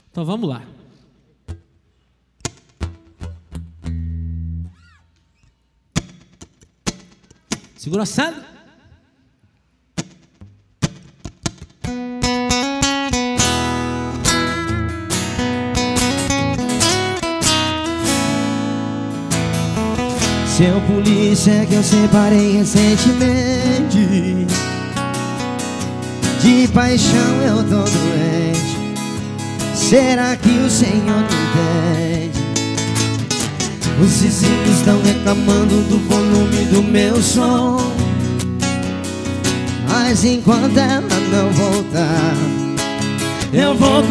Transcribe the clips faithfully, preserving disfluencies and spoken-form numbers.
Então vamos lá. Segura a sala. Seu polícia que eu separei recentemente, de paixão eu tô doente. Será que o Senhor me entende? Os vizinhos estão reclamando do volume do meu som, mas enquanto ela não voltar, eu vou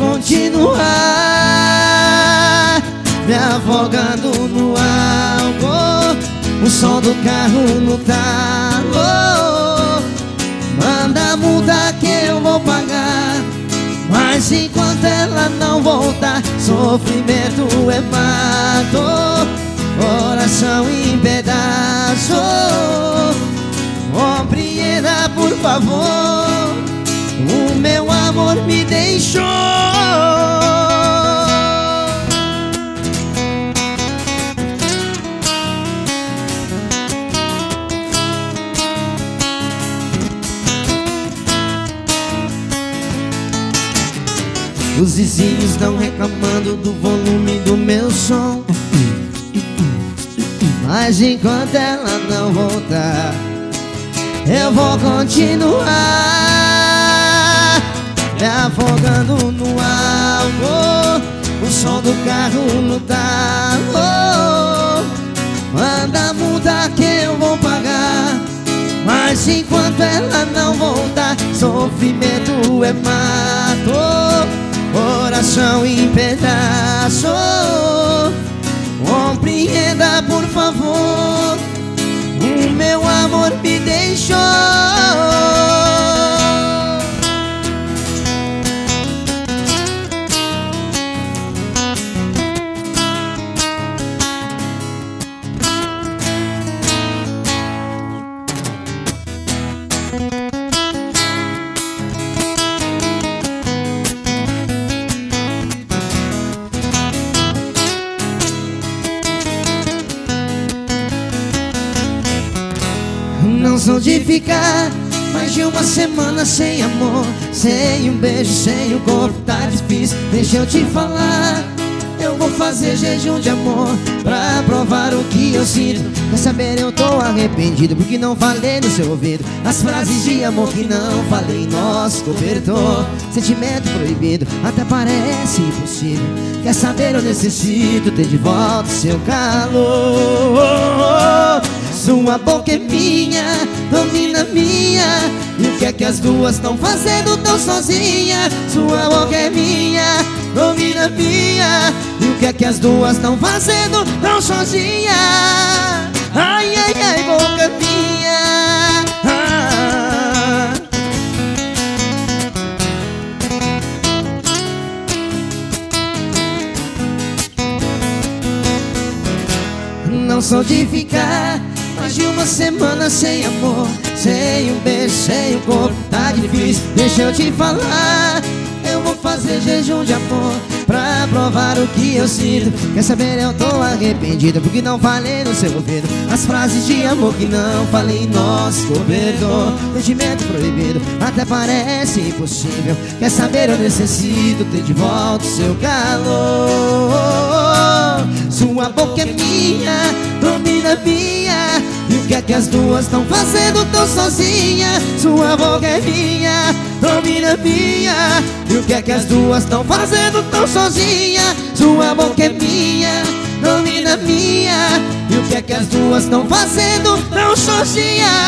continuar me afogando no álcool, o som do carro no talo. Manda a multa que eu vou pagar, mas enquanto ela não voltar, sofrimento é mato, coração em pedaço. Compreenda, por favor, o meu amor me deixou. Os vizinhos estão reclamando do volume do meu som, mas enquanto ela não voltar, eu vou continuar me afogando no álcool, o som do carro no talo. Manda a multa que eu vou pagar, mas enquanto ela não voltar, sofrimento é mato, coração em pedaço. Compreenda, por favor, o meu amor me deixou. Não sou de ficar mais de uma semana sem amor, sem um beijo, sem o corpo, tá difícil. Deixa eu te falar, eu vou fazer jejum de amor pra provar o que eu sinto. Quer saber, eu tô arrependido porque não falei no seu ouvido as frases de amor que não falei em nosso cobertor. Sentimento proibido, até parece impossível. Quer saber, eu necessito ter de volta seu calor. Sua boca é minha, domina minha, e o que é que as duas estão fazendo tão sozinha? Sua boca é minha, domina minha, e o que é que as duas estão fazendo tão sozinha? Ai, ai, ai, boca minha, ah. Não sou de ficar mais de uma semana sem amor, sem um beijo, sem o corpo, tá difícil. Deixa eu te falar, eu vou fazer jejum de amor pra provar o que eu sinto. Quer saber, eu tô arrependido porque não falei no seu ouvido as frases de amor que não falei em nosso cobertor. Sentimento proibido, até parece impossível. Quer saber, eu necessito ter de volta o seu calor. Sua boca é minha, domina minha, e o que é que as duas estão fazendo tão sozinha? Sua boca é minha, domina minha, e o que é que as duas estão fazendo tão sozinha? Sua boca é minha, domina minha, e o que é que as duas estão fazendo tão sozinha?